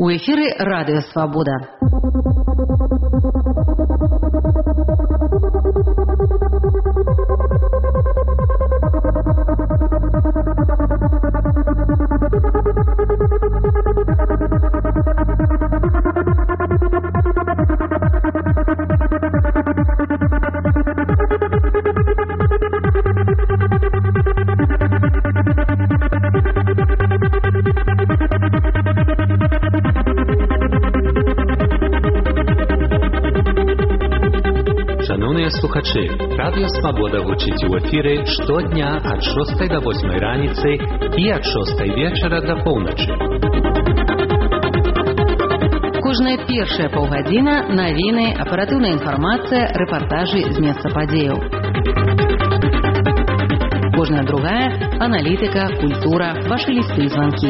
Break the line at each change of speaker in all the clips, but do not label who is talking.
У эфире «Радио Свобода».
Слухачі, Радіо Свобода гучить у ефірі щодня від 6 до 8 раниці і від 6 вечора до полночі.
Кожная першая паўгадзіна навіны, аператыўная інфармацыя, рэпартажы з месца падзеяў. Кожная другая аналітыка, культура, вашы лісты і званкі.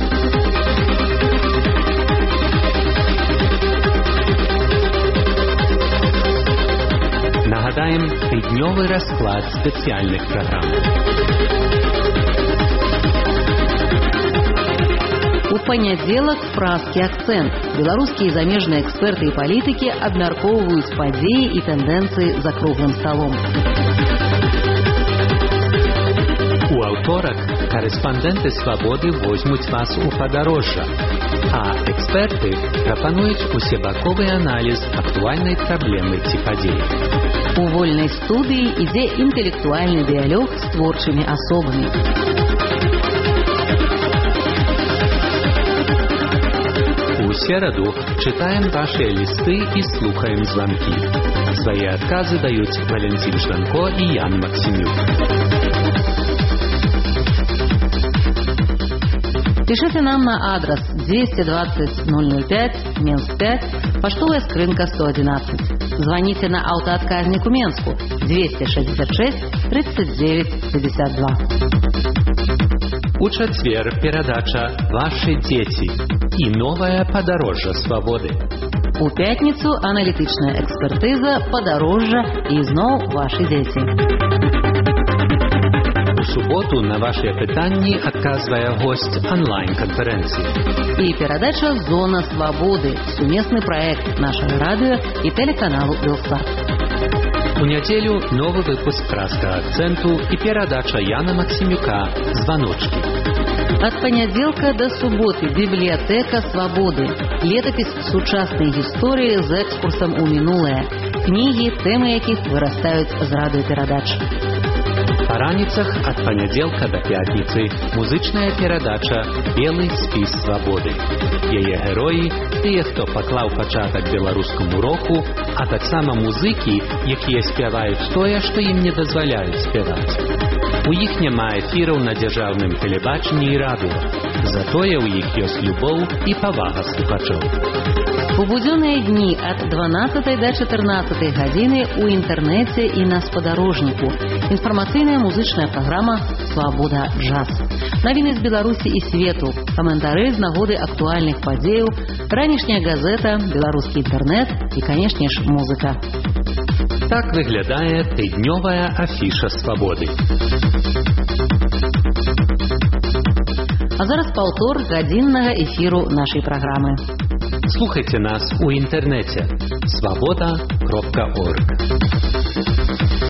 Нагадаем тыднёвы расклад спецыяльных праграм.
У панядзелак празкі акцэнт. Беларускія і замежныя эксперты і палітыкі абмяркоўваюць падзеі і тэндэнцыі за круглым сталом.
У аўторак корэспандэнты Свабоды возьмуць вас у падарожжа, а эксперты прапануюць усебаковы аналіз актуальнай праблемы ці падзеі.
У вольнай студыі ідзе інтэлектуальны дыялог з творчымі асобамі.
У сераду чытаем вашыя лісты і слухаем званкі. Свае адказы даюць Валентин Жданко і Ян Максимюк.
Пишите нам на адрес 220 005, Минск 5, поштовая скрынка 111. Звоните на автоотказник у Менску 266 39 52.
У чацвер перадача «Ваши дети» и новое подорожжа свободы.
У пятницу аналитичная экспертиза «Подорожжа» и зноў «Ваши дети».
У суботу на ваши пытанні адказвае госць онлайн-конференции.
И передача «Зона свободы» – сумесный проект нашего радио и телеканалу «Белсат».
У нядзелю новый выпуск «Праска акценту» и передача Яна Максимюка «Звоночки».
От понеделька до субботы библиотека свободы. Летопись сучасной истории с экскурсом у минулое. Книги, темы яких вырастают з радиопередач.
Па раніцах ад панядзелка да пятніцы музычная перадача «Белы спіс свабоды». Яе героі – тыя, хто паклаў пачатак беларускаму року, а таксама музыкі, якія спяваюць тое, што ім не дазваляюць спяваць. У іх няма эфіраў на дзяржаўным тэлебачанні і радыё. Затое ў іх ёсць любоў і павага слухачоў.
У будзённыя дні ад 12 до 14 гадзіны у інтэрнэце і на спадарожніку. Інфармацыйная музычная праграма «Свабода джаз». Навіны з Беларусі і свету, каментары з нагоды актуальных падзеяў, ранішняя газета, беларускі інтэрнэт і, канешне ж, музыка.
Так выглядае тыднёвая афіша свабоды.
А зараз паўтор гадзіннага эфіру нашай праграмы.
Слухайте нас у інтэрнэце свабода.орг.